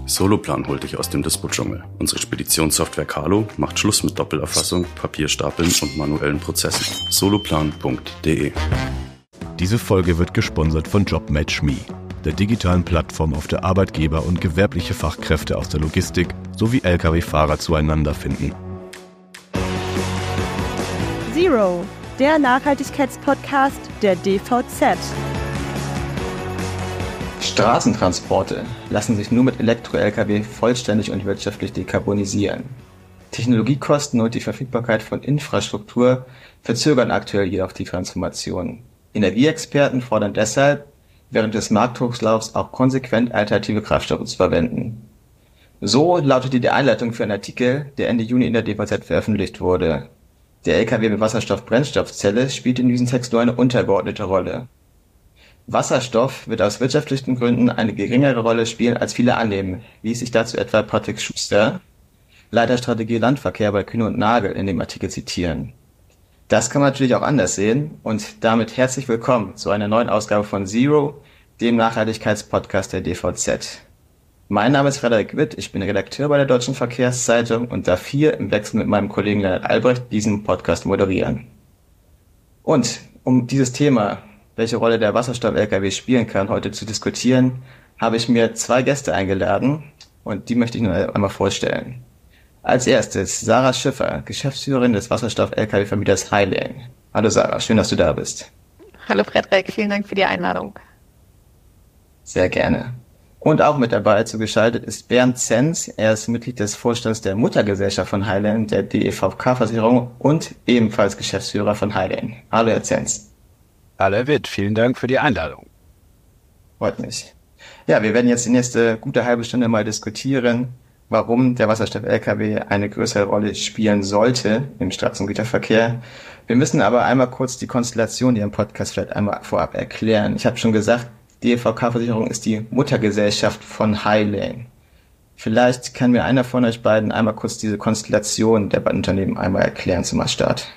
Soloplan holt dich aus dem Dispo-Dschungel. Unsere Speditionssoftware Carlo macht Schluss mit Doppelerfassung, Papierstapeln und manuellen Prozessen. Soloplan.de. Diese Folge wird gesponsert von JobMatchMe, der digitalen Plattform, auf der Arbeitgeber und gewerbliche Fachkräfte aus der Logistik sowie Lkw-Fahrer zueinander finden. Zero, der Nachhaltigkeitspodcast der DVZ. Straßentransporte lassen sich nur mit Elektro-Lkw vollständig und wirtschaftlich dekarbonisieren. Technologiekosten und die Verfügbarkeit von Infrastruktur verzögern aktuell jedoch die Transformation. Energieexperten fordern deshalb, während des Markthochlaufs auch konsequent alternative Kraftstoffe zu verwenden. So lautete die Einleitung für einen Artikel, der Ende Juni in der DVZ veröffentlicht wurde. Der Lkw mit Wasserstoff-Brennstoffzelle spielt in diesem Text nur eine untergeordnete Rolle. Wasserstoff wird aus wirtschaftlichen Gründen eine geringere Rolle spielen, als viele annehmen, ließ sich dazu etwa Patrick Schuster, Leiter Strategie Landverkehr bei Kühne und Nagel, in dem Artikel zitieren. Das kann man natürlich auch anders sehen und damit herzlich willkommen zu einer neuen Ausgabe von Zero, dem Nachhaltigkeitspodcast der DVZ. Mein Name ist Frederik Witt, ich bin Redakteur bei der Deutschen Verkehrszeitung und darf hier im Wechsel mit meinem Kollegen Lennart Albrecht diesen Podcast moderieren. Und um dieses Thema, welche Rolle der Wasserstoff-Lkw spielen kann, heute zu diskutieren, habe ich mir zwei Gäste eingeladen und die möchte ich nur einmal vorstellen. Als erstes Sarah Schiffer, Geschäftsführerin des Wasserstoff-Lkw-Vermieters Hylane. Hallo Sarah, schön, dass du da bist. Hallo Frederik, vielen Dank für die Einladung. Sehr gerne. Und auch mit dabei zugeschaltet ist Bernd Zenz. Er ist Mitglied des Vorstands der Muttergesellschaft von Hylane, der DEVK-Versicherung und ebenfalls Geschäftsführer von Hylane. Hallo Herr Zenz. Hallo Herr Witt, vielen Dank für die Einladung. Freut mich. Ja, wir werden jetzt die nächste gute halbe Stunde mal diskutieren, warum der Wasserstoff-Lkw eine größere Rolle spielen sollte im Straßengüterverkehr. Wir müssen aber einmal kurz die Konstellation hier im Podcast vielleicht einmal vorab erklären. Ich habe schon gesagt, die DEVK-Versicherung ist die Muttergesellschaft von Hylane. Vielleicht kann mir einer von euch beiden einmal kurz diese Konstellation der beiden Unternehmen einmal erklären zum Start.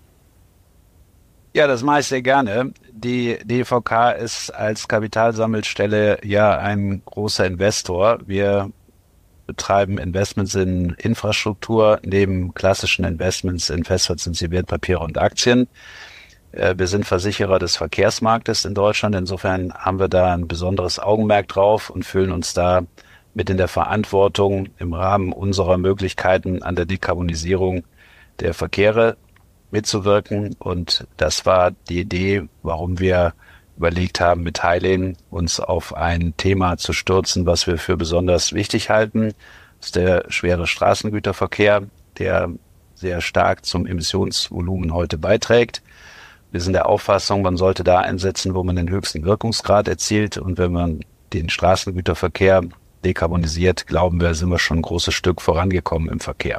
Ja, das mache ich sehr gerne. Die DEVK ist als Kapitalsammelstelle ja ein großer Investor. Wir betreiben Investments in Infrastruktur neben klassischen Investments in festverzinsliche Wertpapiere und Aktien. Wir sind Versicherer des Verkehrsmarktes in Deutschland. Insofern haben wir da ein besonderes Augenmerk drauf und fühlen uns da mit in der Verantwortung, im Rahmen unserer Möglichkeiten an der Dekarbonisierung der Verkehre mitzuwirken. Und das war die Idee, warum wir überlegt haben, mit Hylane uns auf ein Thema zu stürzen, was wir für besonders wichtig halten. Das ist der schwere Straßengüterverkehr, der sehr stark zum Emissionsvolumen heute beiträgt. Wir sind der Auffassung, man sollte da einsetzen, wo man den höchsten Wirkungsgrad erzielt. Und wenn man den Straßengüterverkehr dekarbonisiert, glauben wir, sind wir schon ein großes Stück vorangekommen im Verkehr.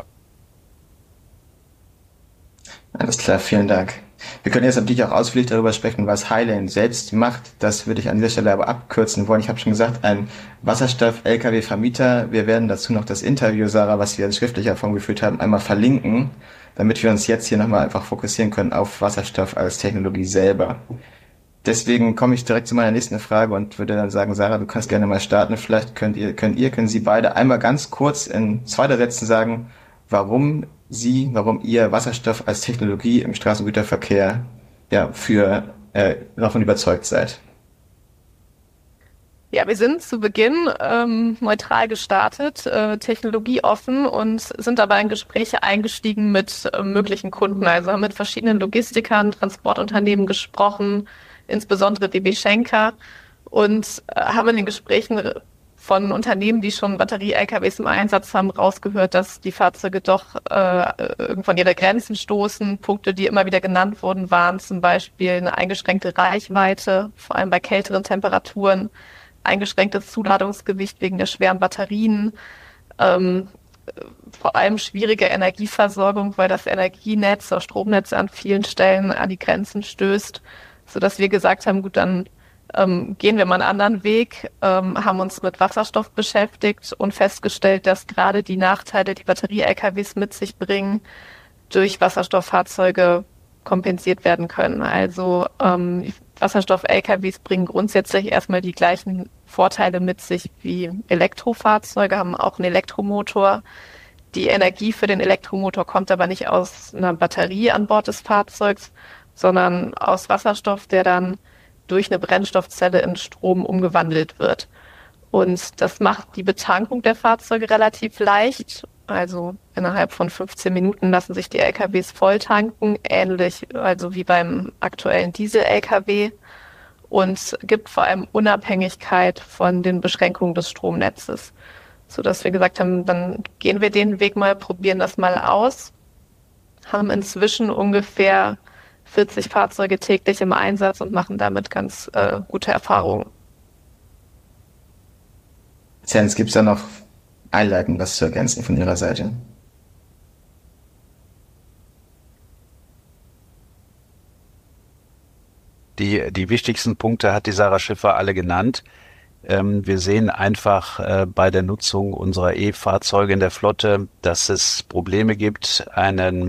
Alles klar, vielen Dank. Wir können jetzt natürlich auch ausführlich darüber sprechen, was Hylane selbst macht. Das würde ich an dieser Stelle aber abkürzen wollen. Ich habe schon gesagt, ein Wasserstoff-Lkw-Vermieter. Wir werden dazu noch das Interview, Sarah, was wir in schriftlicher Form geführt haben, einmal verlinken, damit wir uns jetzt hier nochmal einfach fokussieren können auf Wasserstoff als Technologie selber. Deswegen komme ich direkt zu meiner nächsten Frage und würde dann sagen, Sarah, du kannst gerne mal starten. Vielleicht können Sie beide einmal ganz kurz in 2 Sätzen sagen, warum ihr Wasserstoff als Technologie im Straßengüterverkehr davon überzeugt seid. Ja, wir sind zu Beginn neutral gestartet, technologieoffen und sind dabei in Gespräche eingestiegen mit möglichen Kunden. Also haben mit verschiedenen Logistikern, Transportunternehmen gesprochen, insbesondere DB Schenker, und haben in den Gesprächen von Unternehmen, die schon Batterie-LKWs im Einsatz haben, rausgehört, dass die Fahrzeuge doch irgendwann ihre Grenzen stoßen. Punkte, die immer wieder genannt wurden, waren zum Beispiel eine eingeschränkte Reichweite, vor allem bei kälteren Temperaturen, eingeschränktes Zuladungsgewicht wegen der schweren Batterien, vor allem schwierige Energieversorgung, weil das Energienetz, das Stromnetz an vielen Stellen an die Grenzen stößt, sodass wir gesagt haben, gut, dann gehen wir mal einen anderen Weg, haben uns mit Wasserstoff beschäftigt und festgestellt, dass gerade die Nachteile, die Batterie-LKWs mit sich bringen, durch Wasserstofffahrzeuge kompensiert werden können. Also Wasserstoff-LKWs bringen grundsätzlich erstmal die gleichen Vorteile mit sich wie Elektrofahrzeuge, haben auch einen Elektromotor. Die Energie für den Elektromotor kommt aber nicht aus einer Batterie an Bord des Fahrzeugs, sondern aus Wasserstoff, der dann durch eine Brennstoffzelle in Strom umgewandelt wird. Und das macht die Betankung der Fahrzeuge relativ leicht. Also innerhalb von 15 Minuten lassen sich die LKWs voll tanken, ähnlich also wie beim aktuellen Diesel-LKW, und gibt vor allem Unabhängigkeit von den Beschränkungen des Stromnetzes, sodass wir gesagt haben, dann gehen wir den Weg mal, probieren das mal aus, haben inzwischen ungefähr 40 Fahrzeuge täglich im Einsatz und machen damit ganz gute Erfahrungen. Jens, gibt es da noch einleitend was zu ergänzen von Ihrer Seite? Die wichtigsten Punkte hat die Sarah Schiffer alle genannt. Wir sehen einfach bei der Nutzung unserer E-Fahrzeuge in der Flotte, dass es Probleme gibt, einen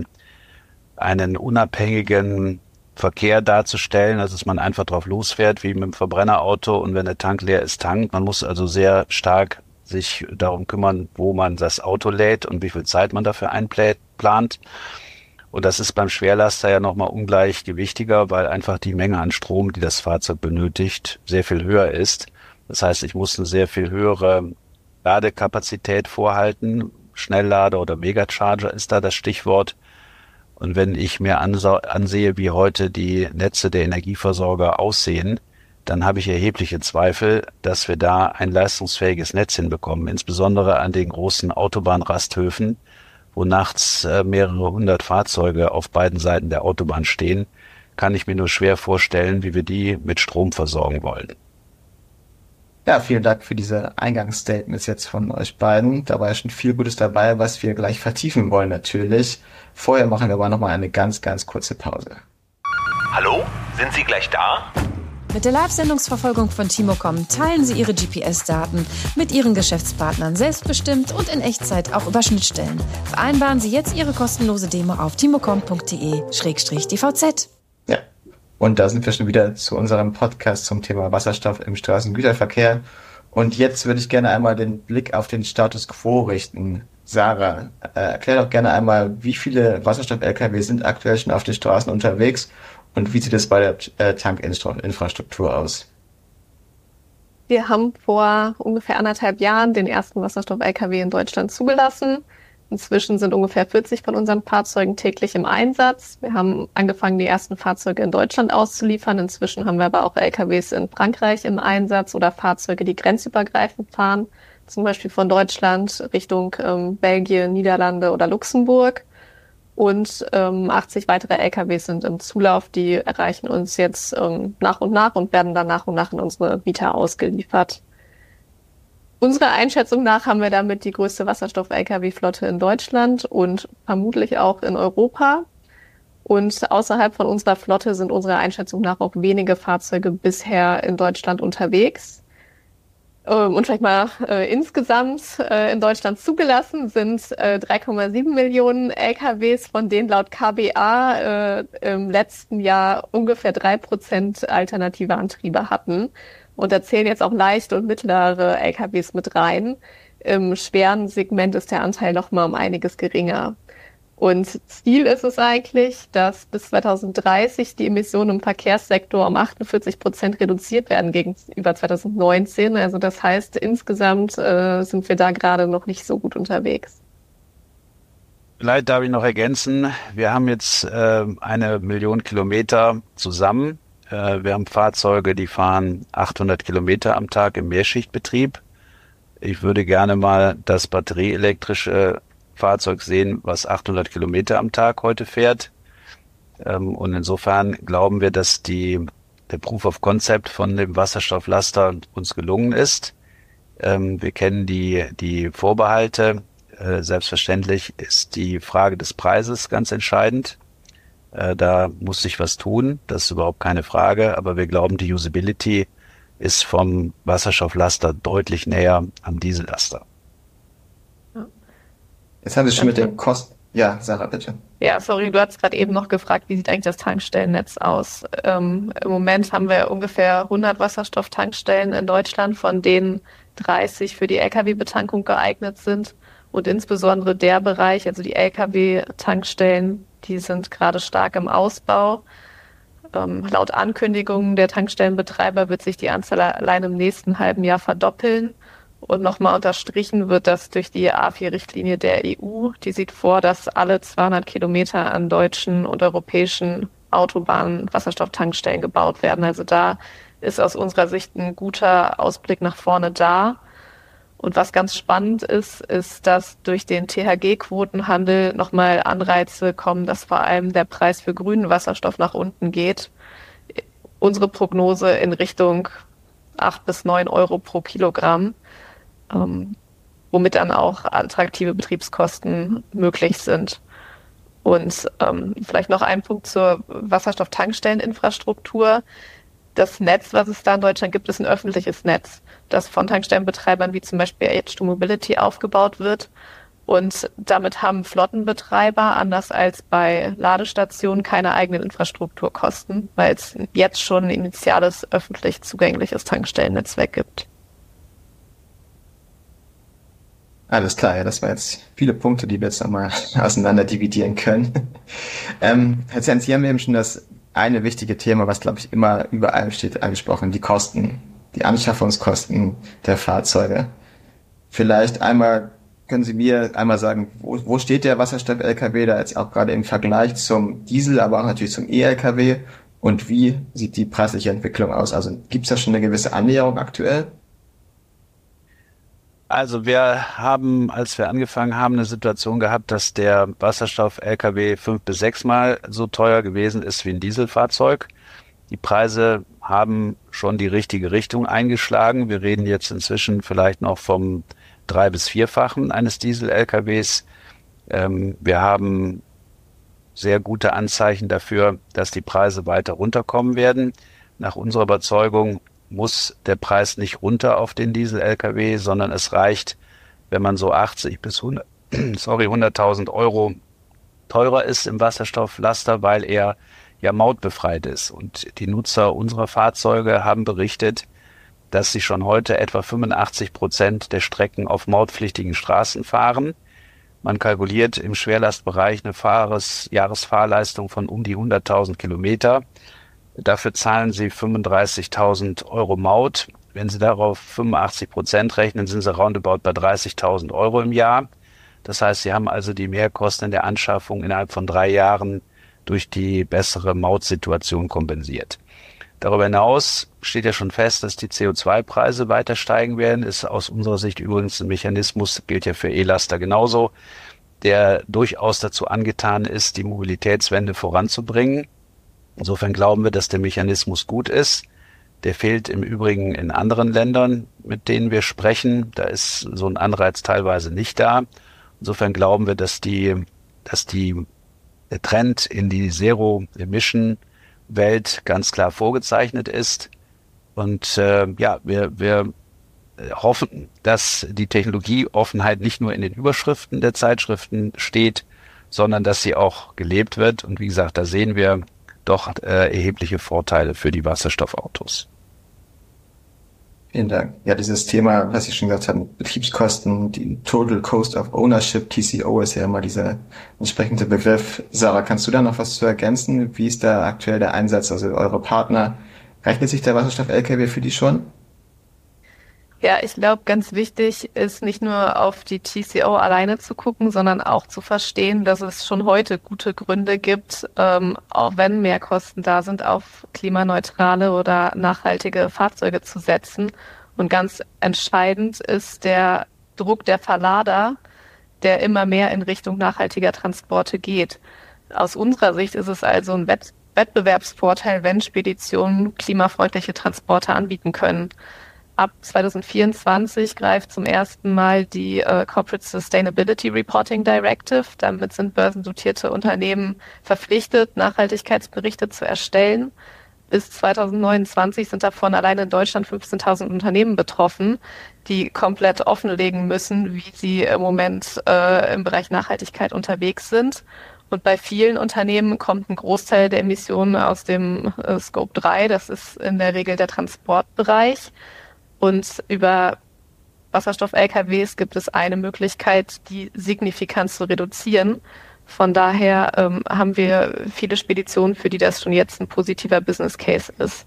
unabhängigen Verkehr darzustellen, also dass man einfach drauf losfährt, wie mit dem Verbrennerauto, und wenn der Tank leer ist, tankt. Man muss also sehr stark sich darum kümmern, wo man das Auto lädt und wie viel Zeit man dafür einplant. Und das ist beim Schwerlaster ja nochmal ungleich gewichtiger, weil einfach die Menge an Strom, die das Fahrzeug benötigt, sehr viel höher ist. Das heißt, ich muss eine sehr viel höhere Ladekapazität vorhalten. Schnelllader oder Megacharger ist da das Stichwort. Und wenn ich mir ansehe, wie heute die Netze der Energieversorger aussehen, dann habe ich erhebliche Zweifel, dass wir da ein leistungsfähiges Netz hinbekommen, insbesondere an den großen Autobahnrasthöfen, wo nachts mehrere hundert Fahrzeuge auf beiden Seiten der Autobahn stehen, kann ich mir nur schwer vorstellen, wie wir die mit Strom versorgen wollen. Ja, vielen Dank für diese Eingangsstatements jetzt von euch beiden. Da war ja schon viel Gutes dabei, was wir gleich vertiefen wollen natürlich. Vorher machen wir aber nochmal eine ganz, ganz kurze Pause. Hallo? Sind Sie gleich da? Mit der Live-Sendungsverfolgung von Timocom teilen Sie Ihre GPS-Daten mit Ihren Geschäftspartnern selbstbestimmt und in Echtzeit auch über Schnittstellen. Vereinbaren Sie jetzt Ihre kostenlose Demo auf timocom.de/dvz. Ja, und da sind wir schon wieder zu unserem Podcast zum Thema Wasserstoff im Straßengüterverkehr. Und jetzt würde ich gerne einmal den Blick auf den Status Quo richten. Sarah, erklär doch gerne einmal, wie viele Wasserstoff-Lkw sind aktuell schon auf den Straßen unterwegs und wie sieht es bei der Tankinfrastruktur aus? Wir haben vor ungefähr 1,5 Jahren den ersten Wasserstoff-Lkw in Deutschland zugelassen. Inzwischen sind ungefähr 40 von unseren Fahrzeugen täglich im Einsatz. Wir haben angefangen, die ersten Fahrzeuge in Deutschland auszuliefern. Inzwischen haben wir aber auch LKWs in Frankreich im Einsatz oder Fahrzeuge, die grenzübergreifend fahren, zum Beispiel von Deutschland Richtung Belgien, Niederlande oder Luxemburg. Und 80 weitere LKWs sind im Zulauf, die erreichen uns jetzt nach und nach und werden dann nach und nach in unsere Mieter ausgeliefert. Unserer Einschätzung nach haben wir damit die größte Wasserstoff-Lkw-Flotte in Deutschland und vermutlich auch in Europa. Und außerhalb von unserer Flotte sind unserer Einschätzung nach auch wenige Fahrzeuge bisher in Deutschland unterwegs. Und vielleicht mal insgesamt in Deutschland zugelassen sind 3,7 Millionen LKWs, von denen laut KBA im letzten Jahr ungefähr 3% alternative Antriebe hatten. Und da zählen jetzt auch leichte und mittlere LKWs mit rein. Im schweren Segment ist der Anteil noch mal um einiges geringer. Und Ziel ist es eigentlich, dass bis 2030 die Emissionen im Verkehrssektor um 48% reduziert werden gegenüber 2019. Also das heißt, insgesamt sind wir da gerade noch nicht so gut unterwegs. Vielleicht darf ich noch ergänzen, wir haben jetzt 1 Million Kilometer zusammen. Wir haben Fahrzeuge, die fahren 800 Kilometer am Tag im Mehrschichtbetrieb. Ich würde gerne mal das batterieelektrische Fahrzeug sehen, was 800 Kilometer am Tag heute fährt. Und insofern glauben wir, dass der Proof of Concept von dem Wasserstofflaster uns gelungen ist. Wir kennen die Vorbehalte. Selbstverständlich ist die Frage des Preises ganz entscheidend. Da muss sich was tun, das ist überhaupt keine Frage, aber wir glauben, die Usability ist vom Wasserstofflaster deutlich näher am Diesellaster. Jetzt haben Sie schon mit den Kosten. Ja, Sarah, bitte. Ja, sorry, du hast gerade eben noch gefragt, wie sieht eigentlich das Tankstellennetz aus? Im Moment haben wir ungefähr 100 Wasserstofftankstellen in Deutschland, von denen 30 für die Lkw-Betankung geeignet sind. Und insbesondere der Bereich, also die Lkw-Tankstellen, die sind gerade stark im Ausbau. Laut Ankündigungen der Tankstellenbetreiber wird sich die Anzahl allein im nächsten halben Jahr verdoppeln. Und nochmal unterstrichen wird das durch die A4-Richtlinie der EU. Die sieht vor, dass alle 200 Kilometer an deutschen und europäischen Autobahnen Wasserstofftankstellen gebaut werden. Also da ist aus unserer Sicht ein guter Ausblick nach vorne da. Und was ganz spannend ist, dass durch den THG-Quotenhandel nochmal Anreize kommen, dass vor allem der Preis für grünen Wasserstoff nach unten geht. Unsere Prognose in Richtung 8 bis 9 Euro pro Kilogramm, womit dann auch attraktive Betriebskosten möglich sind. Und vielleicht noch ein Punkt zur Wasserstofftankstelleninfrastruktur. Das Netz, was es da in Deutschland gibt, ist ein öffentliches Netz, das von Tankstellenbetreibern wie zum Beispiel H2Mobility aufgebaut wird. Und damit haben Flottenbetreiber, anders als bei Ladestationen, keine eigenen Infrastrukturkosten, weil es jetzt schon ein initiales öffentlich zugängliches Tankstellennetzwerk gibt. Alles klar, ja, das waren jetzt viele Punkte, die wir jetzt nochmal auseinander dividieren können. Herr Zenz, Sie haben eben schon das eine wichtige Thema, was, glaube ich, immer überall steht, angesprochen, die Kosten, die Anschaffungskosten der Fahrzeuge. Vielleicht können Sie mir einmal sagen, wo steht der Wasserstoff-Lkw da jetzt auch gerade im Vergleich zum Diesel, aber auch natürlich zum E-Lkw, und wie sieht die preisliche Entwicklung aus? Also gibt es da schon eine gewisse Annäherung aktuell? Also wir haben, als wir angefangen haben, eine Situation gehabt, dass der Wasserstoff-Lkw 5 bis 6 Mal so teuer gewesen ist wie ein Dieselfahrzeug. Die Preise haben schon die richtige Richtung eingeschlagen. Wir reden jetzt inzwischen vielleicht noch vom 3- bis 4-fachen eines Diesel-Lkws. Wir haben sehr gute Anzeichen dafür, dass die Preise weiter runterkommen werden. Nach unserer Überzeugung muss der Preis nicht runter auf den Diesel-Lkw, sondern es reicht, wenn man so 80 bis 100.000 Euro teurer ist im Wasserstofflaster, weil er ja mautbefreit ist. Und die Nutzer unserer Fahrzeuge haben berichtet, dass sie schon heute etwa 85% der Strecken auf mautpflichtigen Straßen fahren. Man kalkuliert im Schwerlastbereich eine Jahresfahrleistung von um die 100.000 Kilometer. Dafür zahlen Sie 35.000 Euro Maut. Wenn Sie darauf 85% rechnen, sind Sie roundabout bei 30.000 Euro im Jahr. Das heißt, Sie haben also die Mehrkosten in der Anschaffung innerhalb von 3 Jahren durch die bessere Mautsituation kompensiert. Darüber hinaus steht ja schon fest, dass die CO2-Preise weiter steigen werden. Ist aus unserer Sicht übrigens ein Mechanismus, gilt ja für E-Laster genauso, der durchaus dazu angetan ist, die Mobilitätswende voranzubringen. Insofern glauben wir, dass der Mechanismus gut ist. Der fehlt im Übrigen in anderen Ländern, mit denen wir sprechen. Da ist so ein Anreiz teilweise nicht da. Insofern glauben wir, dass der Trend in die Zero-Emission-Welt ganz klar vorgezeichnet ist. Und wir hoffen, dass die Technologieoffenheit nicht nur in den Überschriften der Zeitschriften steht, sondern dass sie auch gelebt wird. Und wie gesagt, da sehen wir doch erhebliche Vorteile für die Wasserstoffautos. Vielen Dank. Ja, dieses Thema, was Sie schon gesagt haben, Betriebskosten, die Total Cost of Ownership, TCO, ist ja immer dieser entsprechende Begriff. Sarah, kannst du da noch was zu ergänzen? Wie ist da aktuell der Einsatz? Also eure Partner, rechnet sich der Wasserstoff-Lkw für die schon? Ja, ich glaube, ganz wichtig ist nicht nur auf die TCO alleine zu gucken, sondern auch zu verstehen, dass es schon heute gute Gründe gibt, auch wenn Mehrkosten da sind, auf klimaneutrale oder nachhaltige Fahrzeuge zu setzen. Und ganz entscheidend ist der Druck der Verlader, der immer mehr in Richtung nachhaltiger Transporte geht. Aus unserer Sicht ist es also ein Wettbewerbsvorteil, wenn Speditionen klimafreundliche Transporte anbieten können. Ab 2024 greift zum ersten Mal die Corporate Sustainability Reporting Directive. Damit sind börsennotierte Unternehmen verpflichtet, Nachhaltigkeitsberichte zu erstellen. Bis 2029 sind davon allein in Deutschland 15.000 Unternehmen betroffen, die komplett offenlegen müssen, wie sie im Moment im Bereich Nachhaltigkeit unterwegs sind. Und bei vielen Unternehmen kommt ein Großteil der Emissionen aus dem Scope 3, das ist in der Regel der Transportbereich. Und über Wasserstoff-LKWs gibt es eine Möglichkeit, die signifikant zu reduzieren. Von daher haben wir viele Speditionen, für die das schon jetzt ein positiver Business Case ist.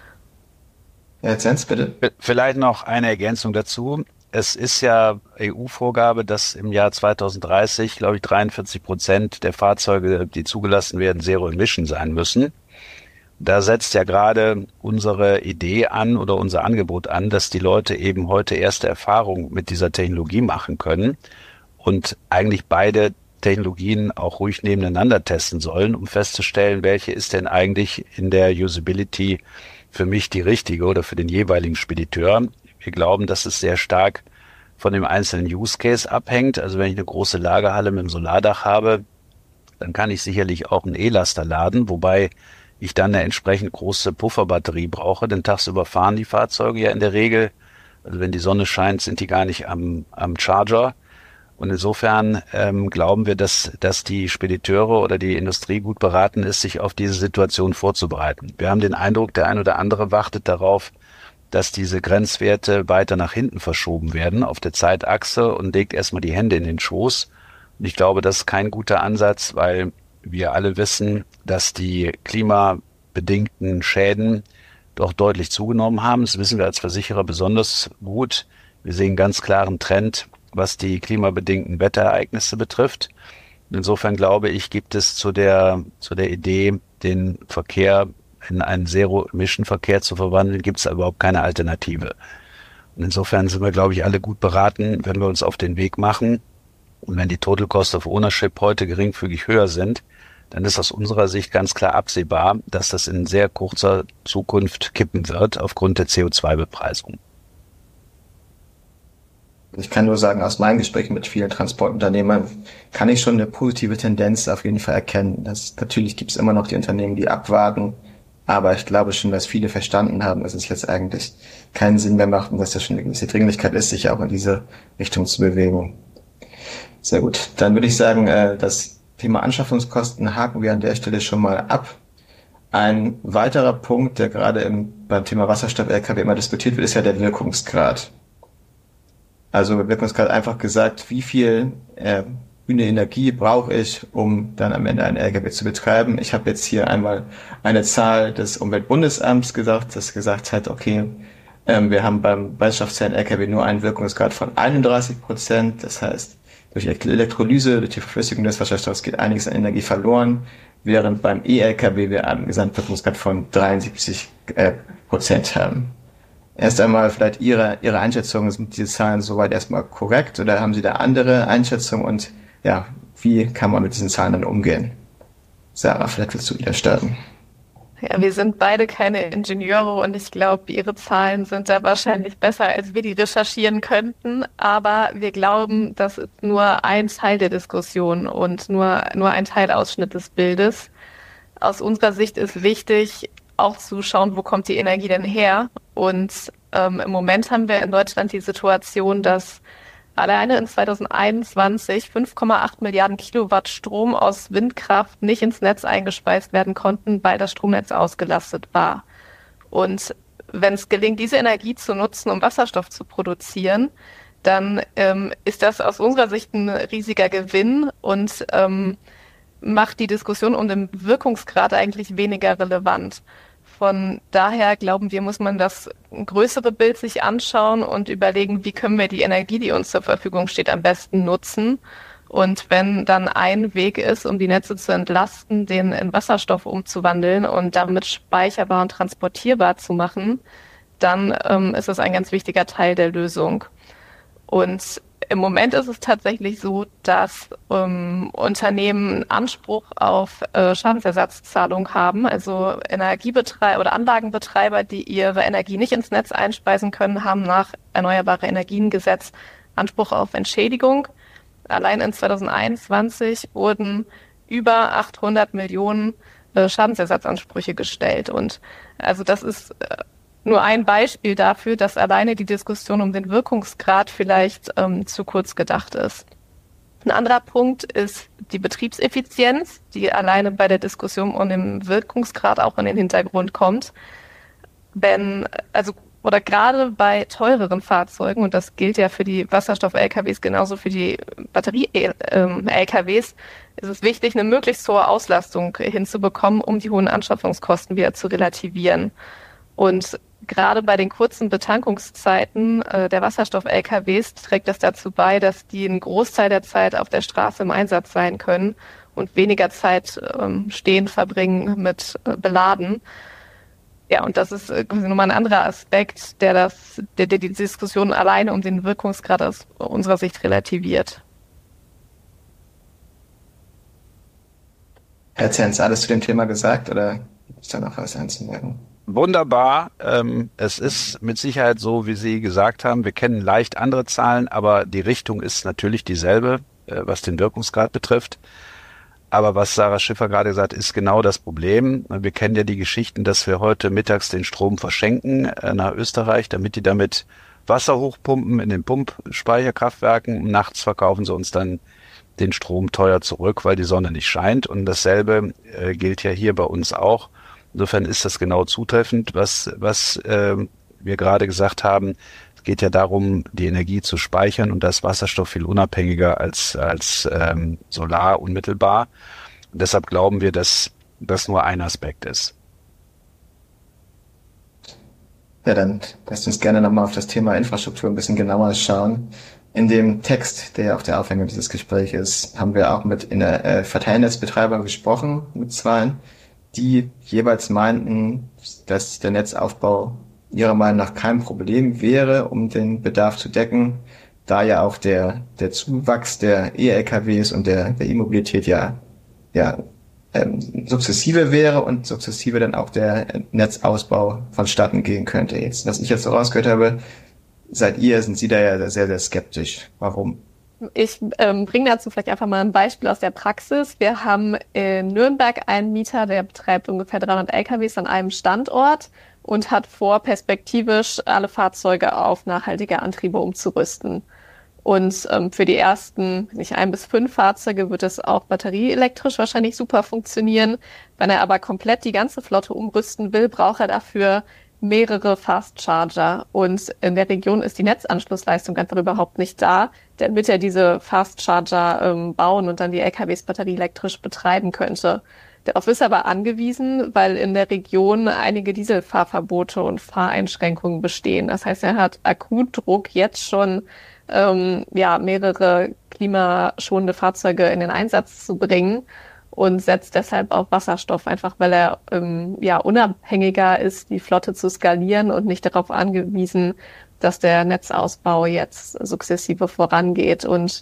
Ja, Jens, bitte. Vielleicht noch eine Ergänzung dazu. Es ist ja EU-Vorgabe, dass im Jahr 2030, glaube ich, 43% der Fahrzeuge, die zugelassen werden, Zero Emission sein müssen. Da setzt ja gerade unsere Idee an oder unser Angebot an, dass die Leute eben heute erste Erfahrungen mit dieser Technologie machen können und eigentlich beide Technologien auch ruhig nebeneinander testen sollen, um festzustellen, welche ist denn eigentlich in der Usability für mich die richtige oder für den jeweiligen Spediteur. Wir glauben, dass es sehr stark von dem einzelnen Use Case abhängt. Also wenn ich eine große Lagerhalle mit einem Solardach habe, dann kann ich sicherlich auch einen E-Laster laden, wobei ich dann eine entsprechend große Pufferbatterie brauche, denn tagsüber fahren die Fahrzeuge ja in der Regel. Also wenn die Sonne scheint, sind die gar nicht am Charger. Und insofern glauben wir, dass die Spediteure oder die Industrie gut beraten ist, sich auf diese Situation vorzubereiten. Wir haben den Eindruck, der ein oder andere wartet darauf, dass diese Grenzwerte weiter nach hinten verschoben werden auf der Zeitachse und legt erstmal die Hände in den Schoß. Und ich glaube, das ist kein guter Ansatz, weil wir alle wissen, dass die klimabedingten Schäden doch deutlich zugenommen haben. Das wissen wir als Versicherer besonders gut. Wir sehen einen ganz klaren Trend, was die klimabedingten Wetterereignisse betrifft. Insofern glaube ich, gibt es zu der Idee, den Verkehr in einen Zero-Emission-Verkehr zu verwandeln, gibt es überhaupt keine Alternative. Und insofern sind wir, glaube ich, alle gut beraten, wenn wir uns auf den Weg machen. Und wenn die Total Cost of Ownership heute geringfügig höher sind, dann ist aus unserer Sicht ganz klar absehbar, dass das in sehr kurzer Zukunft kippen wird aufgrund der CO2-Bepreisung. Ich kann nur sagen, aus meinen Gesprächen mit vielen Transportunternehmern kann ich schon eine positive Tendenz auf jeden Fall erkennen. Natürlich gibt es immer noch die Unternehmen, die abwarten, aber ich glaube schon, dass viele verstanden haben, dass es jetzt eigentlich keinen Sinn mehr macht und dass das schon eine gewisse Dringlichkeit ist, sich auch in diese Richtung zu bewegen. Sehr gut. Dann würde ich sagen, das Thema Anschaffungskosten haken wir an der Stelle schon mal ab. Ein weiterer Punkt, der gerade beim Thema Wasserstoff-LKW immer diskutiert wird, ist ja der Wirkungsgrad. Also Wirkungsgrad einfach gesagt, wie viel grüne Energie brauche ich, um dann am Ende einen LKW zu betreiben. Ich habe jetzt hier einmal eine Zahl des Umweltbundesamts gesagt, das gesagt hat, okay, wir haben beim Wasserstoffzellen-LKW nur einen Wirkungsgrad von 31%. Das heißt, durch Elektrolyse, durch die Verflüssigung des Wasserstoffs geht einiges an Energie verloren, während beim E-LKW wir einen Gesamtwirkungsgrad von 73% haben. Erst einmal vielleicht Ihre Einschätzung, sind diese Zahlen soweit erstmal korrekt oder haben Sie da andere Einschätzungen und ja, wie kann man mit diesen Zahlen dann umgehen? Sarah, vielleicht willst du wieder starten. Ja, wir sind beide keine Ingenieure und ich glaube, Ihre Zahlen sind da wahrscheinlich besser, als wir die recherchieren könnten. Aber wir glauben, das ist nur ein Teil der Diskussion und nur ein Teilausschnitt des Bildes. Aus unserer Sicht ist wichtig, auch zu schauen, wo kommt die Energie denn her? Und im Moment haben wir in Deutschland die Situation, dass alleine in 2021 5,8 Milliarden Kilowatt Strom aus Windkraft nicht ins Netz eingespeist werden konnten, weil das Stromnetz ausgelastet war. Und wenn es gelingt, diese Energie zu nutzen, um Wasserstoff zu produzieren, dann ist das aus unserer Sicht ein riesiger Gewinn und macht die Diskussion um den Wirkungsgrad eigentlich weniger relevant. Von daher glauben wir, muss man das größere Bild sich anschauen und überlegen, wie können wir die Energie, die uns zur Verfügung steht, am besten nutzen. Und wenn dann ein Weg ist, um die Netze zu entlasten, den in Wasserstoff umzuwandeln und damit speicherbar und transportierbar zu machen, dann ist das ein ganz wichtiger Teil der Lösung. Und im Moment ist es tatsächlich so, dass Unternehmen Anspruch auf Schadensersatzzahlung haben. Also Energiebetreiber oder Anlagenbetreiber, die ihre Energie nicht ins Netz einspeisen können, haben nach Erneuerbare Energiengesetz Anspruch auf Entschädigung. Allein in 2021 wurden über 800 Millionen Schadensersatzansprüche gestellt. Und also das ist nur ein Beispiel dafür, dass alleine die Diskussion um den Wirkungsgrad vielleicht zu kurz gedacht ist. Ein anderer Punkt ist die Betriebseffizienz, die alleine bei der Diskussion um den Wirkungsgrad auch in den Hintergrund kommt. Oder gerade bei teureren Fahrzeugen, und das gilt ja für die Wasserstoff-LKWs genauso für die Batterie-LKWs, ist es wichtig, eine möglichst hohe Auslastung hinzubekommen, um die hohen Anschaffungskosten wieder zu relativieren. Und gerade bei den kurzen Betankungszeiten der Wasserstoff-LKWs trägt das dazu bei, dass die einen Großteil der Zeit auf der Straße im Einsatz sein können und weniger Zeit stehen verbringen mit Beladen. Ja, und das ist quasi nochmal ein anderer Aspekt, der die Diskussion alleine um den Wirkungsgrad aus unserer Sicht relativiert. Herr Zenz, alles zu dem Thema gesagt oder gibt es da noch was anzumerken? Wunderbar. Es ist mit Sicherheit so, wie Sie gesagt haben. Wir kennen leicht andere Zahlen, aber die Richtung ist natürlich dieselbe, was den Wirkungsgrad betrifft. Aber was Sarah Schiffer gerade gesagt hat, ist genau das Problem. Wir kennen ja die Geschichten, dass wir heute mittags den Strom verschenken nach Österreich, damit die damit Wasser hochpumpen in den Pumpspeicherkraftwerken. Nachts verkaufen sie uns dann den Strom teuer zurück, weil die Sonne nicht scheint. Und dasselbe gilt ja hier bei uns auch. Insofern ist das genau zutreffend, was wir gerade gesagt haben. Es geht ja darum, die Energie zu speichern, und da ist Wasserstoff viel unabhängiger als Solar unmittelbar. Und deshalb glauben wir, dass das nur ein Aspekt ist. Ja, dann lasst uns gerne nochmal auf das Thema Infrastruktur ein bisschen genauer schauen. In dem Text, der auf der Aufhängung dieses Gesprächs ist, haben wir auch mit Verteilnetzbetreibern gesprochen, mit zwei, die jeweils meinten, dass der Netzaufbau ihrer Meinung nach kein Problem wäre, um den Bedarf zu decken, da ja auch der Zuwachs der E-LKWs und der E-Mobilität sukzessive wäre und sukzessive dann auch der Netzausbau vonstatten gehen könnte. Jetzt, was ich jetzt so rausgehört habe, sind Sie da ja sehr, sehr skeptisch. Warum? Ich bringe dazu vielleicht einfach mal ein Beispiel aus der Praxis. Wir haben in Nürnberg einen Mieter, der betreibt ungefähr 300 LKWs an einem Standort und hat vor, perspektivisch alle Fahrzeuge auf nachhaltige Antriebe umzurüsten. Und für die ersten 1 bis 5 Fahrzeuge wird es auch batterieelektrisch wahrscheinlich super funktionieren. Wenn er aber komplett die ganze Flotte umrüsten will, braucht er dafür mehrere Fast Charger. Und in der Region ist die Netzanschlussleistung einfach überhaupt nicht da, damit er diese Fast Charger bauen und dann die LKWs batterieelektrisch betreiben könnte. Darauf ist er aber angewiesen, weil in der Region einige Dieselfahrverbote und Fahreinschränkungen bestehen. Das heißt, er hat akut Druck, jetzt schon mehrere klimaschonende Fahrzeuge in den Einsatz zu bringen und setzt deshalb auf Wasserstoff, einfach weil er unabhängiger ist, die Flotte zu skalieren und nicht darauf angewiesen, dass der Netzausbau jetzt sukzessive vorangeht. Und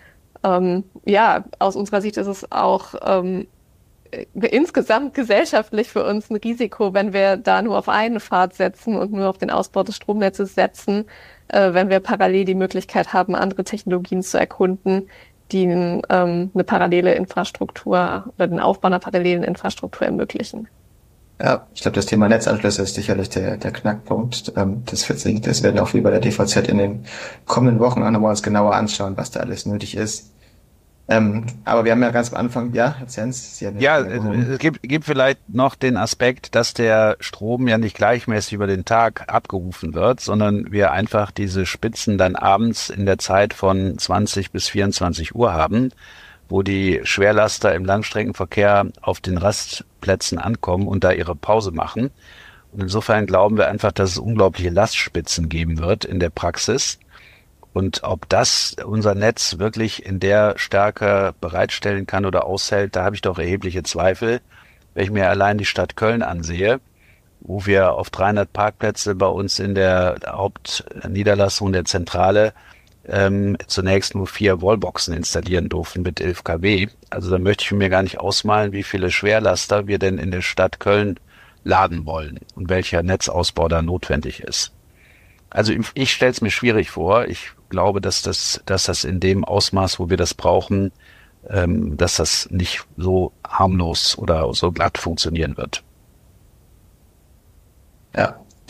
aus unserer Sicht ist es auch insgesamt gesellschaftlich für uns ein Risiko, wenn wir da nur auf einen Pfad setzen und nur auf den Ausbau des Stromnetzes setzen, wenn wir parallel die Möglichkeit haben, andere Technologien zu erkunden, die eine parallele Infrastruktur oder den Aufbau einer parallelen Infrastruktur ermöglichen. Ja, ich glaube, das Thema Netzanschlüsse ist sicherlich der Knackpunkt. Das werden auch wir bei der DVZ in den kommenden Wochen auch nochmal uns genauer anschauen, was da alles nötig ist. Aber wir haben ja ganz am Anfang, Herr Zenz. Es gibt vielleicht noch den Aspekt, dass der Strom ja nicht gleichmäßig über den Tag abgerufen wird, sondern wir einfach diese Spitzen dann abends in der Zeit von 20 bis 24 Uhr haben, wo die Schwerlaster im Langstreckenverkehr auf den Rastplätzen ankommen und da ihre Pause machen. Und insofern glauben wir einfach, dass es unglaubliche Lastspitzen geben wird in der Praxis. Und ob das unser Netz wirklich in der Stärke bereitstellen kann oder aushält, da habe ich doch erhebliche Zweifel. Wenn ich mir allein die Stadt Köln ansehe, wo wir auf 300 Parkplätze bei uns in der Hauptniederlassung der Zentrale zunächst nur 4 Wallboxen installieren durften mit 11 kW. Also da möchte ich mir gar nicht ausmalen, wie viele Schwerlaster wir denn in der Stadt Köln laden wollen und welcher Netzausbau da notwendig ist. Also ich stelle es mir schwierig vor. Ich glaube, dass das in dem Ausmaß, wo wir das brauchen, dass das nicht so harmlos oder so glatt funktionieren wird. Ja,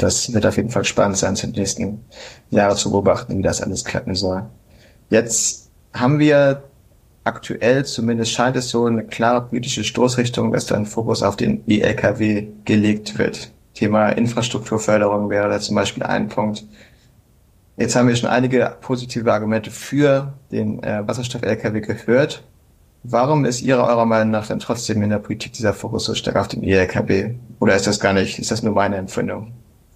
Das wird auf jeden Fall spannend sein, für die nächsten Jahre zu beobachten, wie das alles klappen soll. Jetzt haben wir aktuell, zumindest scheint es so, eine klare politische Stoßrichtung, dass da ein Fokus auf den E-Lkw gelegt wird. Thema Infrastrukturförderung wäre da zum Beispiel ein Punkt. Jetzt haben wir schon einige positive Argumente für den Wasserstoff-Lkw gehört. Warum ist eurer Meinung nach dann trotzdem in der Politik dieser Fokus so stark auf den E-Lkw? Oder ist das gar nicht, ist das nur meine Empfindung?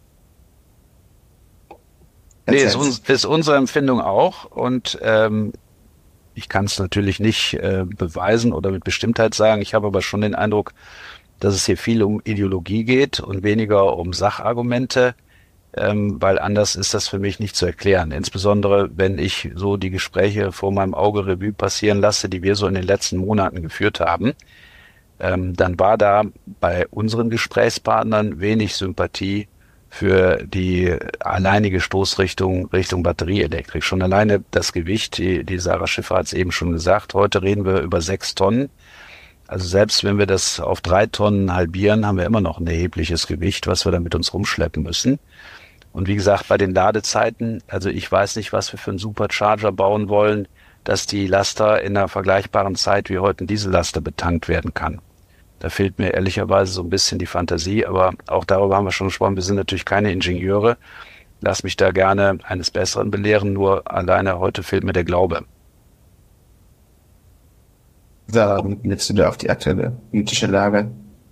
Nee, ist unsere Empfindung auch. Und ich kann es natürlich nicht beweisen oder mit Bestimmtheit sagen. Ich habe aber schon den Eindruck, dass es hier viel um Ideologie geht und weniger um Sachargumente, weil anders ist das für mich nicht zu erklären. Insbesondere, wenn ich so die Gespräche vor meinem Auge Revue passieren lasse, die wir so in den letzten Monaten geführt haben, dann war da bei unseren Gesprächspartnern wenig Sympathie für die alleinige Stoßrichtung Richtung Batterieelektrik. Schon alleine das Gewicht, die Sarah Schiffer hat es eben schon gesagt, heute reden wir über 6 Tonnen. Also selbst wenn wir das auf 3 Tonnen halbieren, haben wir immer noch ein erhebliches Gewicht, was wir da mit uns rumschleppen müssen. Und wie gesagt, bei den Ladezeiten, also ich weiß nicht, was wir für einen Supercharger bauen wollen, dass die Laster in einer vergleichbaren Zeit wie heute ein Diesellaster betankt werden kann. Da fehlt mir ehrlicherweise so ein bisschen die Fantasie, aber auch darüber haben wir schon gesprochen. Wir sind natürlich keine Ingenieure. Lass mich da gerne eines Besseren belehren, nur alleine heute fehlt mir der Glaube. Sarah, wie blickst du da auf die aktuelle politische Lage?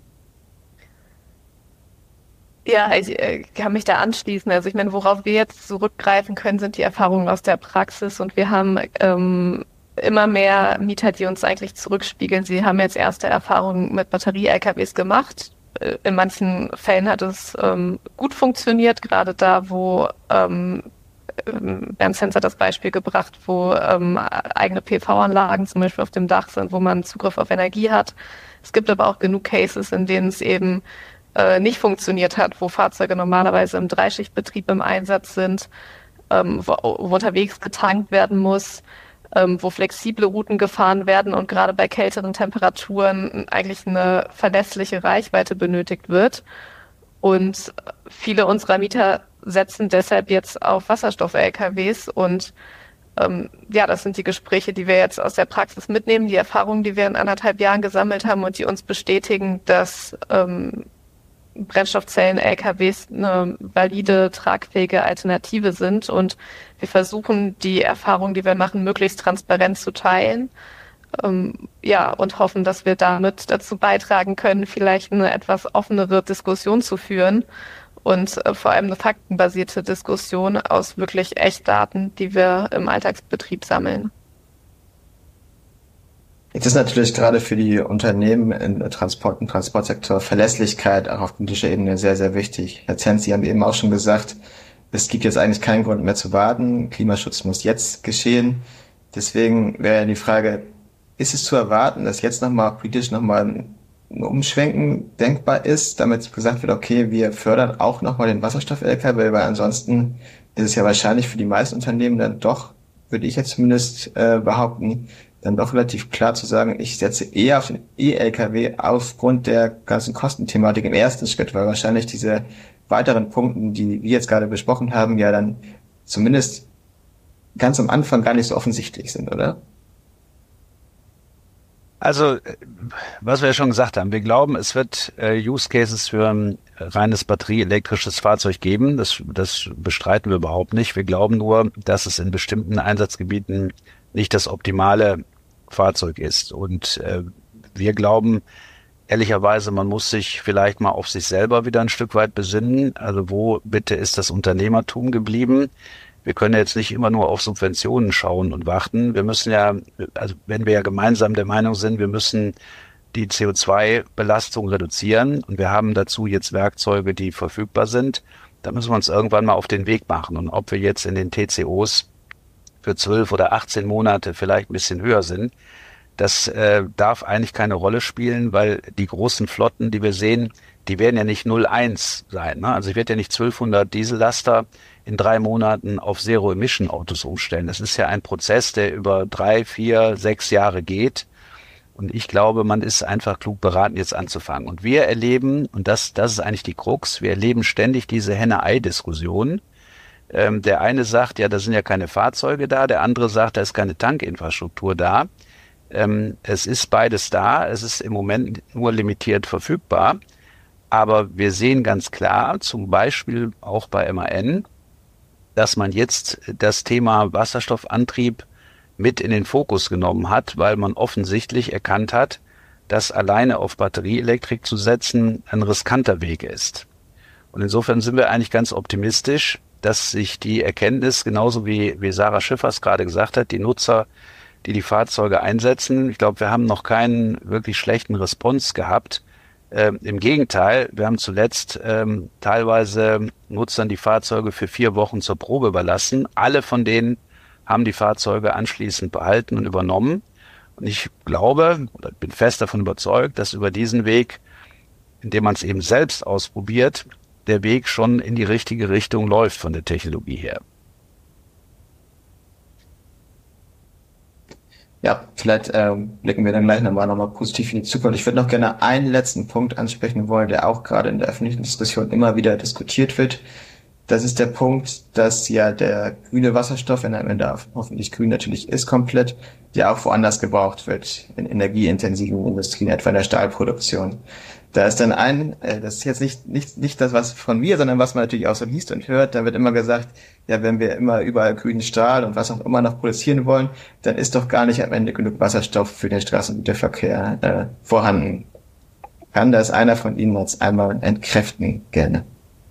Ja, ich kann mich da anschließen. Also ich meine, worauf wir jetzt zurückgreifen können, sind die Erfahrungen aus der Praxis. Und wir haben immer mehr Mieter, die uns eigentlich zurückspiegeln. Sie haben jetzt erste Erfahrungen mit Batterie-LKWs gemacht. In manchen Fällen hat es gut funktioniert, gerade da, wo Bernd Zenz hat das Beispiel gebracht, wo eigene PV-Anlagen zum Beispiel auf dem Dach sind, wo man Zugriff auf Energie hat. Es gibt aber auch genug Cases, in denen es eben nicht funktioniert hat, wo Fahrzeuge normalerweise im Dreischichtbetrieb im Einsatz sind, wo unterwegs getankt werden muss, wo flexible Routen gefahren werden und gerade bei kälteren Temperaturen eigentlich eine verlässliche Reichweite benötigt wird. Und viele unserer Mieter setzen deshalb jetzt auf Wasserstoff-LKWs und das sind die Gespräche, die wir jetzt aus der Praxis mitnehmen, die Erfahrungen, die wir in 1,5 Jahren gesammelt haben und die uns bestätigen, dass Brennstoffzellen-LKWs eine valide, tragfähige Alternative sind. Und wir versuchen, die Erfahrungen, die wir machen, möglichst transparent zu teilen. Und hoffen, dass wir damit dazu beitragen können, vielleicht eine etwas offenere Diskussion zu führen und vor allem eine faktenbasierte Diskussion aus wirklich Echtdaten, die wir im Alltagsbetrieb sammeln. Jetzt ist natürlich gerade für die Unternehmen im Transportsektor Verlässlichkeit auch auf politischer Ebene sehr, sehr wichtig. Herr Zenz, Sie haben eben auch schon gesagt, es gibt jetzt eigentlich keinen Grund mehr zu warten. Klimaschutz muss jetzt geschehen. Deswegen wäre die Frage, ist es zu erwarten, dass jetzt politisch nochmal ein Umschwenken denkbar ist, damit gesagt wird, okay, wir fördern auch nochmal den Wasserstoff-LKW, weil ansonsten ist es ja wahrscheinlich für die meisten Unternehmen dann doch, würde ich jetzt zumindest behaupten, dann doch relativ klar zu sagen, ich setze eher auf den E-Lkw aufgrund der ganzen Kostenthematik im ersten Schritt, weil wahrscheinlich diese weiteren Punkte, die wir jetzt gerade besprochen haben, ja dann zumindest ganz am Anfang gar nicht so offensichtlich sind, oder? Also, was wir ja schon gesagt haben, wir glauben, es wird Use Cases für ein reines batterieelektrisches Fahrzeug geben. Das bestreiten wir überhaupt nicht. Wir glauben nur, dass es in bestimmten Einsatzgebieten nicht das optimale Fahrzeug ist. Und wir glauben, ehrlicherweise, man muss sich vielleicht mal auf sich selber wieder ein Stück weit besinnen. Also wo bitte ist das Unternehmertum geblieben? Wir können jetzt nicht immer nur auf Subventionen schauen und warten. Wir müssen ja, also wenn wir ja gemeinsam der Meinung sind, wir müssen die CO2-Belastung reduzieren und wir haben dazu jetzt Werkzeuge, die verfügbar sind, dann müssen wir uns irgendwann mal auf den Weg machen. Und ob wir jetzt in den TCOs für 12 oder 18 Monate vielleicht ein bisschen höher sind, das darf eigentlich keine Rolle spielen, weil die großen Flotten, die wir sehen, die werden ja nicht 0,1 sein. Ne? Also ich werde ja nicht 1200 Diesellaster in 3 Monaten auf Zero-Emission-Autos umstellen. Das ist ja ein Prozess, der über 3, 4, 6 Jahre geht. Und ich glaube, man ist einfach klug beraten, jetzt anzufangen. Und wir erleben, und das ist eigentlich die Krux, wir erleben ständig diese Henne-Ei-Diskussion. Der eine sagt, ja, da sind ja keine Fahrzeuge da, der andere sagt, da ist keine Tankinfrastruktur da. Es ist beides da, es ist im Moment nur limitiert verfügbar. Aber wir sehen ganz klar, zum Beispiel auch bei MAN, dass man jetzt das Thema Wasserstoffantrieb mit in den Fokus genommen hat, weil man offensichtlich erkannt hat, dass alleine auf Batterieelektrik zu setzen ein riskanter Weg ist. Und insofern sind wir eigentlich ganz optimistisch, dass sich die Erkenntnis, genauso wie Sarah Schiffers gerade gesagt hat, die Nutzer, die Fahrzeuge einsetzen, ich glaube, wir haben noch keinen wirklich schlechten Response gehabt. Im Gegenteil, wir haben zuletzt teilweise Nutzern die Fahrzeuge für 4 Wochen zur Probe überlassen. Alle von denen haben die Fahrzeuge anschließend behalten und übernommen. Und ich glaube, oder bin fest davon überzeugt, dass über diesen Weg, indem man es eben selbst ausprobiert, der Weg schon in die richtige Richtung läuft von der Technologie her. Ja, vielleicht blicken wir dann gleich nochmal positiv in die Zukunft. Ich würde noch gerne einen letzten Punkt ansprechen wollen, der auch gerade in der öffentlichen Diskussion immer wieder diskutiert wird. Das ist der Punkt, dass ja der grüne Wasserstoff, wenn er am Ende hoffentlich grün natürlich ist komplett, ja auch woanders gebraucht wird, in energieintensiven Industrien, etwa in der Stahlproduktion. Da ist dann das ist jetzt nicht das, was von mir, sondern was man natürlich auch so liest und hört, da wird immer gesagt, ja, wenn wir immer überall grünen Stahl und was auch immer noch produzieren wollen, dann ist doch gar nicht am Ende genug Wasserstoff für den Straßengüterverkehr vorhanden. Kann das einer von Ihnen jetzt einmal entkräften, gerne?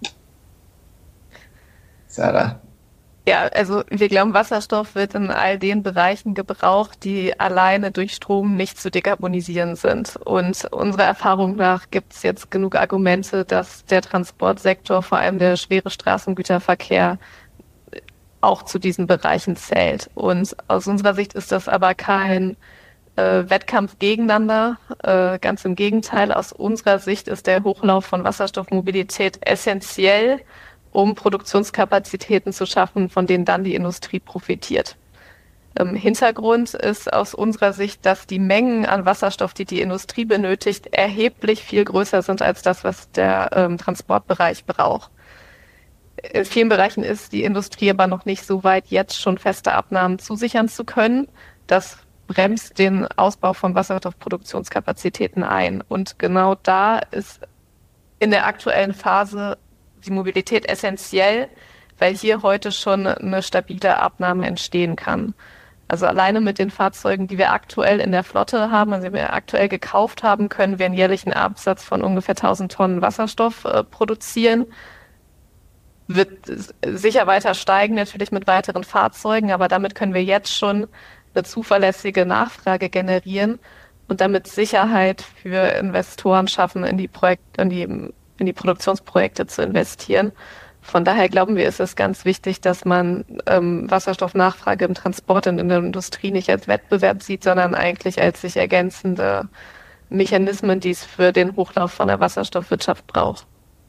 Sarah? Ja, also wir glauben, Wasserstoff wird in all den Bereichen gebraucht, die alleine durch Strom nicht zu dekarbonisieren sind. Und unserer Erfahrung nach gibt es jetzt genug Argumente, dass der Transportsektor, vor allem der schwere Straßengüterverkehr, auch zu diesen Bereichen zählt. Und aus unserer Sicht ist das aber kein Wettkampf gegeneinander. Ganz im Gegenteil, aus unserer Sicht ist der Hochlauf von Wasserstoffmobilität essentiell, um Produktionskapazitäten zu schaffen, von denen dann die Industrie profitiert. Hintergrund ist aus unserer Sicht, dass die Mengen an Wasserstoff, die die Industrie benötigt, erheblich viel größer sind als das, was der Transportbereich braucht. In vielen Bereichen ist die Industrie aber noch nicht so weit, jetzt schon feste Abnahmen zusichern zu können. Das bremst den Ausbau von Wasserstoffproduktionskapazitäten ein. Und genau da ist in der aktuellen Phase die Mobilität essentiell, weil hier heute schon eine stabile Abnahme entstehen kann. Also alleine mit den Fahrzeugen, die wir aktuell in der Flotte haben, also die wir aktuell gekauft haben, können wir einen jährlichen Absatz von ungefähr 1000 Tonnen Wasserstoff produzieren. Wird sicher weiter steigen, natürlich mit weiteren Fahrzeugen, aber damit können wir jetzt schon eine zuverlässige Nachfrage generieren und damit Sicherheit für Investoren schaffen, in die Produktionsprojekte zu investieren. Von daher glauben wir, ist es ganz wichtig, dass man Wasserstoffnachfrage im Transport und in der Industrie nicht als Wettbewerb sieht, sondern eigentlich als sich ergänzende Mechanismen, die es für den Hochlauf von der Wasserstoffwirtschaft braucht.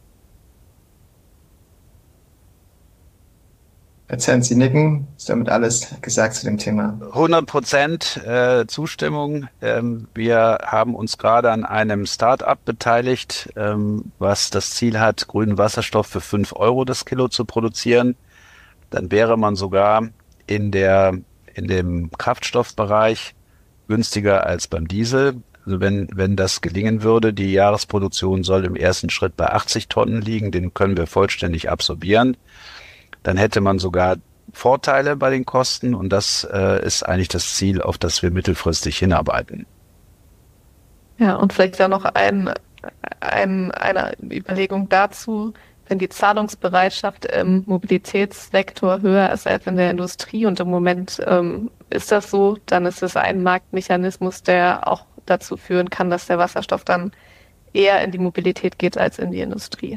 Erzählen Sie nicken, ist damit alles gesagt zu dem Thema? 100% Zustimmung. Wir haben uns gerade an einem Start-up beteiligt, was das Ziel hat, grünen Wasserstoff für 5 Euro das Kilo zu produzieren. Dann wäre man sogar in dem Kraftstoffbereich günstiger als beim Diesel. Also wenn das gelingen würde, die Jahresproduktion soll im ersten Schritt bei 80 Tonnen liegen, den können wir vollständig absorbieren. Dann hätte man sogar Vorteile bei den Kosten und das ist eigentlich das Ziel, auf das wir mittelfristig hinarbeiten. Ja, und vielleicht auch noch eine Überlegung dazu, wenn die Zahlungsbereitschaft im Mobilitätssektor höher ist als in der Industrie und im Moment ist das so, dann ist es ein Marktmechanismus, der auch dazu führen kann, dass der Wasserstoff dann eher in die Mobilität geht als in die Industrie.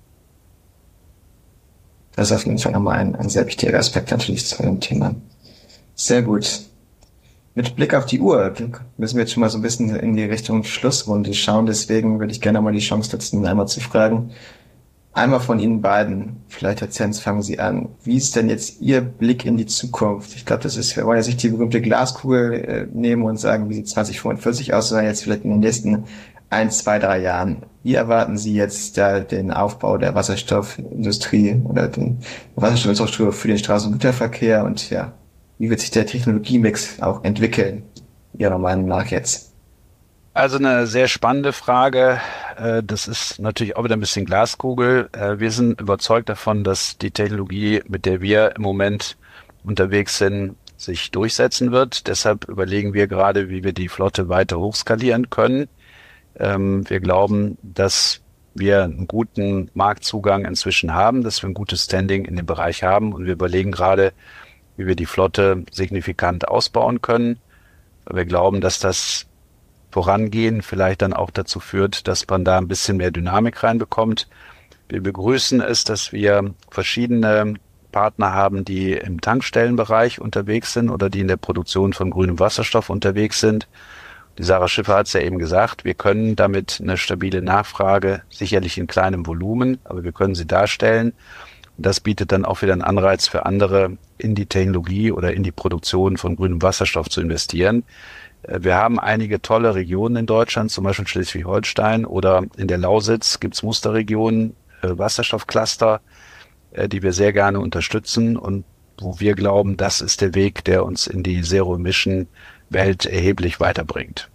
Das ist auf jeden Fall nochmal ein sehr wichtiger Aspekt natürlich zu dem Thema. Sehr gut. Mit Blick auf die Uhr müssen wir jetzt schon mal so ein bisschen in die Richtung Schlussrunde schauen. Deswegen würde ich gerne mal die Chance nutzen, einmal zu fragen, Einmal von Ihnen beiden, vielleicht Herr Zenz, fangen Sie an. Wie ist denn jetzt Ihr Blick in die Zukunft? Ich glaube, wir wollen jetzt nicht die berühmte Glaskugel nehmen und sagen, wie sieht 2045 aus, sondern jetzt vielleicht in den nächsten 1, 2, 3 Jahren. Wie erwarten Sie jetzt da den Aufbau der Wasserstoffindustrie oder den Wasserstoffinfrastruktur für den Straßengüterverkehr und ja, wie wird sich der Technologiemix auch entwickeln, Ihrer Meinung nach jetzt? Also eine sehr spannende Frage. Das ist natürlich auch wieder ein bisschen Glaskugel. Wir sind überzeugt davon, dass die Technologie, mit der wir im Moment unterwegs sind, sich durchsetzen wird. Deshalb überlegen wir gerade, wie wir die Flotte weiter hochskalieren können. Wir glauben, dass wir einen guten Marktzugang inzwischen haben, dass wir ein gutes Standing in dem Bereich haben und wir überlegen gerade, wie wir die Flotte signifikant ausbauen können. Wir glauben, dass das Vorangehen vielleicht dann auch dazu führt, dass man da ein bisschen mehr Dynamik reinbekommt. Wir begrüßen es, dass wir verschiedene Partner haben, die im Tankstellenbereich unterwegs sind oder die in der Produktion von grünem Wasserstoff unterwegs sind. Die Sarah Schiffer hat es ja eben gesagt, wir können damit eine stabile Nachfrage, sicherlich in kleinem Volumen, aber wir können sie darstellen. Das bietet dann auch wieder einen Anreiz für andere, in die Technologie oder in die Produktion von grünem Wasserstoff zu investieren. Wir haben einige tolle Regionen in Deutschland, zum Beispiel Schleswig-Holstein oder in der Lausitz gibt es Musterregionen, Wasserstoffcluster, die wir sehr gerne unterstützen und wo wir glauben, das ist der Weg, der uns in die Zero-Emission-Welt erheblich weiterbringt.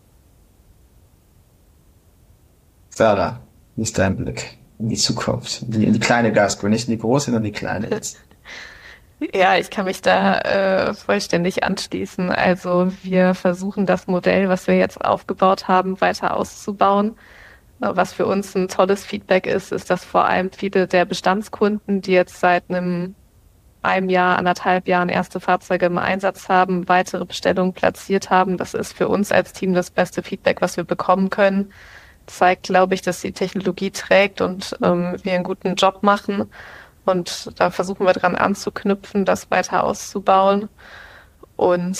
Sarah, wie ist dein Blick in die Zukunft? In die kleine Glaskugel, nicht in die große, sondern die kleine jetzt. Ja, ich kann mich da vollständig anschließen. Also wir versuchen das Modell, was wir jetzt aufgebaut haben, weiter auszubauen. Was für uns ein tolles Feedback ist, dass vor allem viele der Bestandskunden, die jetzt seit einem Jahr, 1,5 Jahren erste Fahrzeuge im Einsatz haben, weitere Bestellungen platziert haben. Das ist für uns als Team das beste Feedback, was wir bekommen können. Zeigt, glaube ich, dass die Technologie trägt und wir einen guten Job machen. Und da versuchen wir dran anzuknüpfen, das weiter auszubauen. Und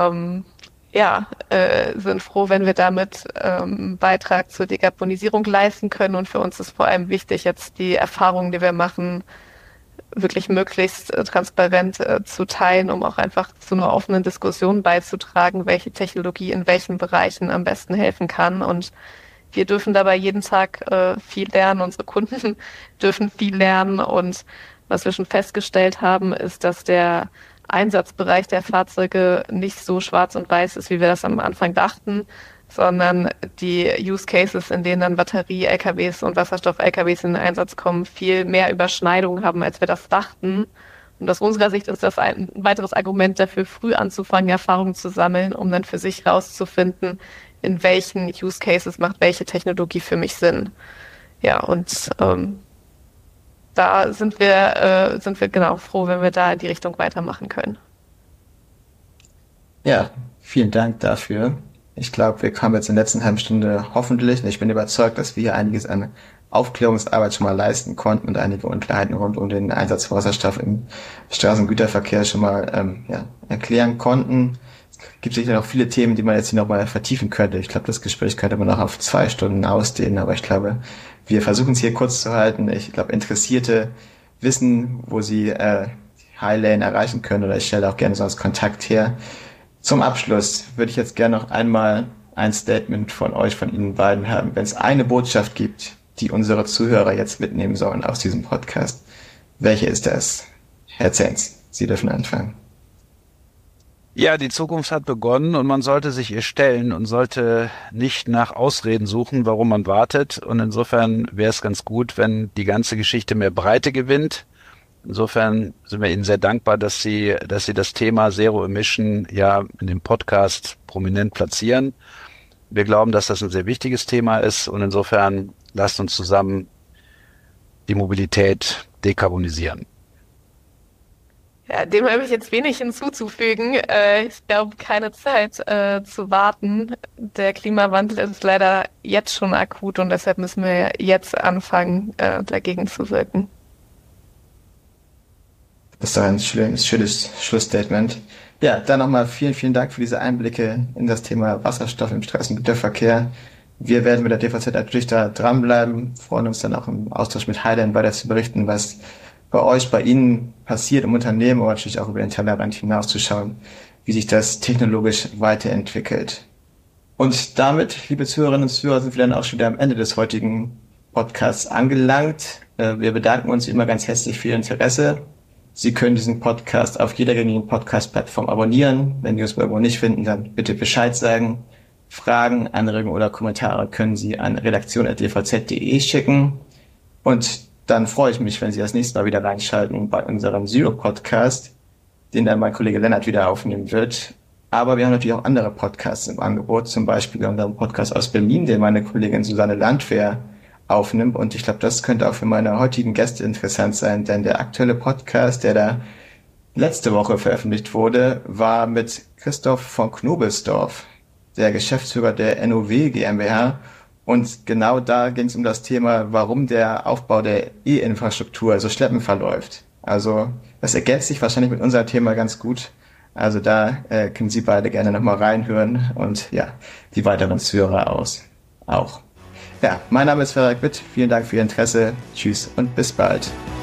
sind froh, wenn wir damit einen Beitrag zur Dekarbonisierung leisten können. Und für uns ist vor allem wichtig, jetzt die Erfahrungen, die wir machen, wirklich möglichst transparent zu teilen, um auch einfach zu einer offenen Diskussion beizutragen, welche Technologie in welchen Bereichen am besten helfen kann. Und wir dürfen dabei jeden Tag viel lernen, unsere Kunden dürfen viel lernen und was wir schon festgestellt haben, ist, dass der Einsatzbereich der Fahrzeuge nicht so schwarz und weiß ist, wie wir das am Anfang dachten, sondern die Use Cases, in denen dann Batterie-LKWs und Wasserstoff-LKWs in den Einsatz kommen, viel mehr Überschneidungen haben, als wir das dachten. Und aus unserer Sicht ist das ein weiteres Argument dafür, früh anzufangen, Erfahrungen zu sammeln, um dann für sich rauszufinden, in welchen Use Cases macht welche Technologie für mich Sinn. Ja, und da sind wir genau froh, wenn wir da in die Richtung weitermachen können. Ja, vielen Dank dafür. Ich glaube, wir kamen jetzt in der letzten halben Stunde hoffentlich, ich bin überzeugt, dass wir hier einiges an Aufklärungsarbeit schon mal leisten konnten und einige Unklarheiten rund um den Einsatz von Wasserstoff im Straßengüterverkehr schon mal erklären konnten. Es gibt sicher noch viele Themen, die man jetzt hier nochmal vertiefen könnte. Ich glaube, das Gespräch könnte man noch auf 2 Stunden ausdehnen, aber ich glaube, wir versuchen es hier kurz zu halten. Ich glaube, Interessierte wissen, wo sie High-Lane erreichen können, oder ich stelle auch gerne so als Kontakt her. Zum Abschluss würde ich jetzt gerne noch einmal ein Statement von euch, von Ihnen beiden haben. Wenn es eine Botschaft gibt, die unsere Zuhörer jetzt mitnehmen sollen aus diesem Podcast, welche ist das? Herr Zenz, Sie dürfen anfangen. Ja, die Zukunft hat begonnen und man sollte sich ihr stellen und sollte nicht nach Ausreden suchen, warum man wartet. Und insofern wäre es ganz gut, wenn die ganze Geschichte mehr Breite gewinnt. Insofern sind wir Ihnen sehr dankbar, dass Sie das Thema Zero Emission ja in dem Podcast prominent platzieren. Wir glauben, dass das ein sehr wichtiges Thema ist und insofern lasst uns zusammen die Mobilität dekarbonisieren. Ja, dem habe ich jetzt wenig hinzuzufügen. Ich glaube, keine Zeit zu warten. Der Klimawandel ist leider jetzt schon akut und deshalb müssen wir jetzt anfangen, dagegen zu wirken. Das ist doch ein schönes Schlussstatement. Ja, dann nochmal vielen, vielen Dank für diese Einblicke in das Thema Wasserstoff im Straßengüterverkehr. Wir werden mit der DVZ natürlich da dranbleiben, freuen uns dann auch im Austausch mit Highline weiter zu berichten, was bei euch, bei Ihnen passiert im Unternehmen, aber natürlich auch über den Tellerrand hinauszuschauen, wie sich das technologisch weiterentwickelt. Und damit, liebe Zuhörerinnen und Zuhörer, sind wir dann auch schon wieder am Ende des heutigen Podcasts angelangt. Wir bedanken uns wie immer ganz herzlich für Ihr Interesse. Sie können diesen Podcast auf jeder gängigen Podcast-Plattform abonnieren. Wenn Sie uns irgendwo nicht finden, dann bitte Bescheid sagen. Fragen, Anregungen oder Kommentare können Sie an redaktion@dvz.de schicken. Und dann freue ich mich, wenn Sie das nächste Mal wieder reinschalten bei unserem Zero-Podcast, den dann mein Kollege Lennart wieder aufnehmen wird. Aber wir haben natürlich auch andere Podcasts im Angebot, zum Beispiel unseren Podcast aus Berlin, den meine Kollegin Susanne Landwehr aufnimmt. Und ich glaube, das könnte auch für meine heutigen Gäste interessant sein, denn der aktuelle Podcast, der da letzte Woche veröffentlicht wurde, war mit Christoph von Knobelsdorf, der Geschäftsführer der NOW GmbH. Und genau da ging es um das Thema, warum der Aufbau der E-Infrastruktur so schleppend verläuft. Also das ergänzt sich wahrscheinlich mit unserem Thema ganz gut. Also da können Sie beide gerne nochmal reinhören und ja, die weiteren Zuhörer auch. Ja, mein Name ist Frederik Witt. Vielen Dank für Ihr Interesse. Tschüss und bis bald.